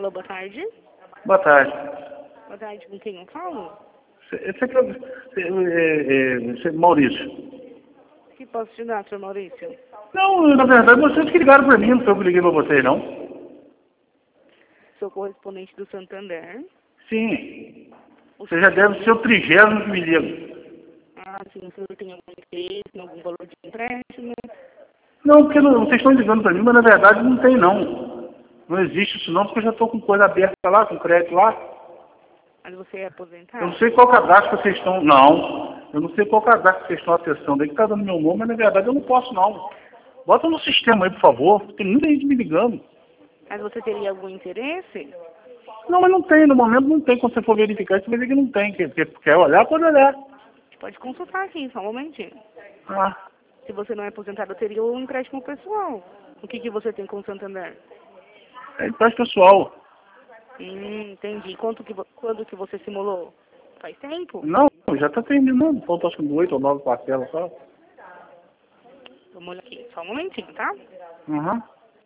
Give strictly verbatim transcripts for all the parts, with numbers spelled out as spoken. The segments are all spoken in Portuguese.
Alô, boa tarde. Boa tarde. Boa tarde, com quem eu falo? Esse aqui é, é, é, é Maurício. O que posso te ajudar, senhor Maurício? Não, na verdade, vocês que ligaram para mim, não foi eu que liguei para vocês, não? Sou correspondente do Santander. Sim. Você já deve ser o trigésimo que me liga. Ah, sim, o senhor tem algum interesse em algum valor de empréstimo? Não, porque não, vocês estão ligando para mim, mas na verdade não tem, não. Não existe isso, não, porque eu já estou com coisa aberta lá, com crédito lá. Mas você é aposentado? Eu não sei qual cadastro que vocês estão... Não. Eu não sei qual cadastro que vocês estão acessando aí, que está dando meu nome, mas na verdade eu não posso, não. Bota no sistema aí, por favor. Tem muita gente me ligando. Mas você teria algum interesse? Não, mas não tem. No momento não tem. Quando você for verificar, você vai ver que não tem. Quer, quer, quer olhar, pode olhar. Pode consultar aqui, só um momentinho. Ah, Se você não é aposentado, eu teria um empréstimo pessoal. O que, que você tem com o Santander? é empréstimo pessoal. Hum, entendi. Quanto que, vo- quando que você simulou? Faz tempo? Não, já está terminando. Faltam acho que oito ou nove parcelas só. Vamos olhar aqui, só um momentinho, tá? Uhum.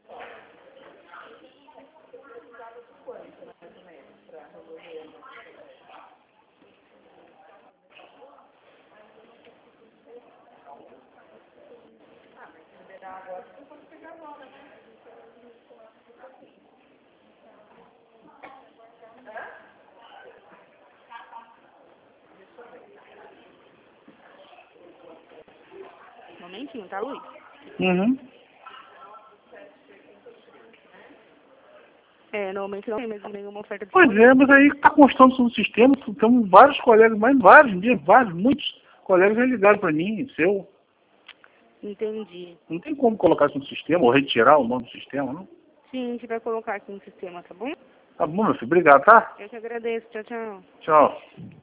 Um momentinho, tá, Luiz? Uhum. É, normalmente não tem mesmo nenhuma oferta de Pois é, mas aí está constando isso no sistema. Temos vários colegas, mas vários mesmo, vários, muitos colegas já ligaram para mim, seu. Entendi. Não tem como colocar isso no sistema ou retirar o nome do sistema, não? Sim, a gente vai colocar aqui no sistema, tá bom? Tá bom, meu filho. Obrigado, tá? Eu que agradeço. Tchau, tchau. Tchau.